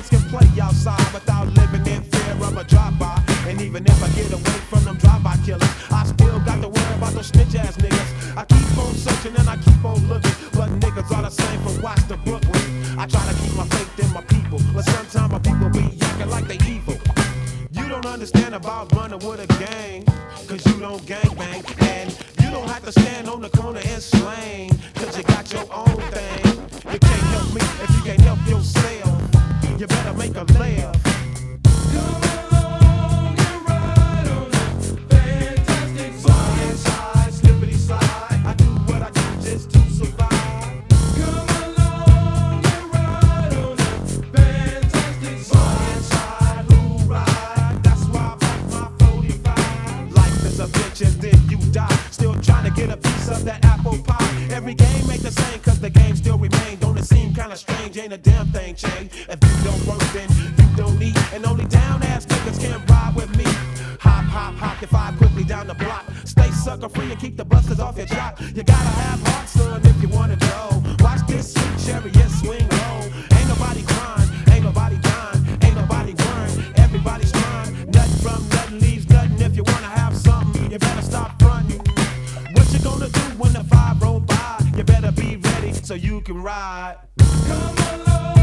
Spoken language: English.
niggas can play outside without living in fear of a drive-by. And even if I get away from them drive-by killers, I still got to worry about those snitch-ass niggas. I keep on searching and I keep on looking, but niggas are the same from Watts to Brooklyn. I try to keep my faith in my people, but sometimes my people be acting like they evil. You don't understand about running with a gang, cause you don't gangbang. And you don't have to stand on the corner and slang, cause you got your own thing. You can't help me if you can't help yourself. You better make a laugh. Come along and ride on a fantastic slide. Slide, slippity slide. I do what I do just to survive. Come along and ride on a fantastic slide. Slide, who ride? That's why I bought my 45. Life is a bitch and then you die. Still trying to get a piece of that apple pie. Every game ain't the same cause the game still remain. Don't it seem kinda strange? Ain't a damn thing changed. If you don't work then you don't eat. And only down ass niggas can ride with me. Hop, hop, hop, if I quickly down the block. Stay sucker free and keep the busters off your jock. You gotta have heart, son, if you wanna go. Watch this sweet chariot swing low. Ain't nobody crying, ain't nobody dying, ain't nobody worrying. Everybody's trying. Nothing from nothing leaves nothing. If you wanna have something, you better stop fronting. What you gonna do when the 5 roll by? You better be ready so you can ride. Come along.